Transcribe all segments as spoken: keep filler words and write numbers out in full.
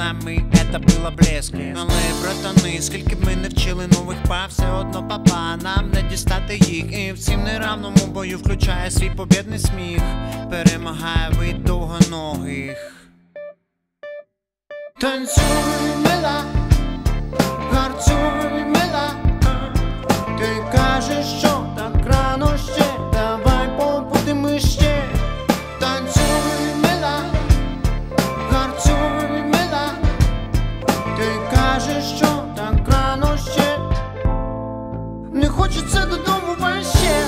нами это было блеск. Але, братани, скільки б ми не вчили нових пав, все одно папа, нам не дістати їх. І в цім неравному бою включає свій побєдний сміх, перемагає вид довгоногих. Танцюй, мила, гарцюй, мила, ти кажеш, що так рано ще, давай побудемо ще. Танцюй, мила, гарцюй, мила, ти кажеш, що так рано ще, не хочеться додому ваще.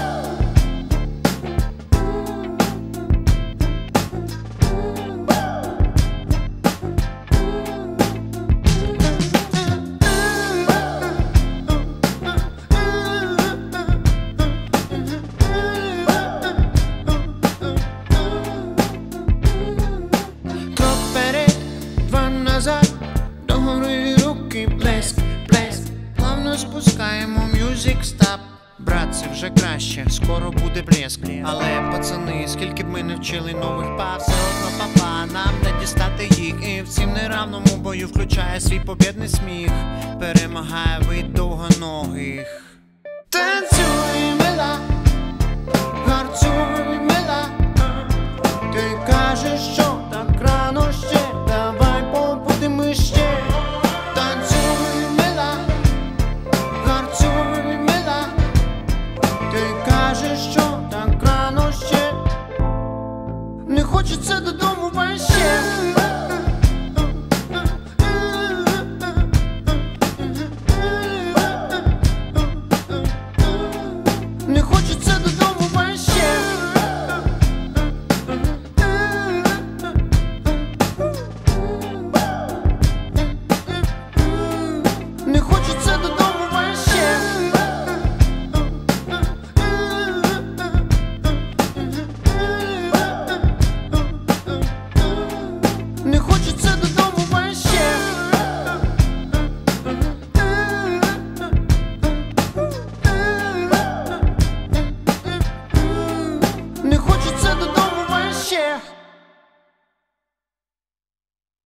Догори руки, плеск, плеск, плавно спускаємо мюзик, стап. Брат, це вже краще, скоро буде блеск. Але, пацани, скільки б ми не вчили нових пав, все одно папа, нам не дістати їх. І в цім неравному бою включає свій побєдний сміх, перемагає вид довгоногих. Танцюй!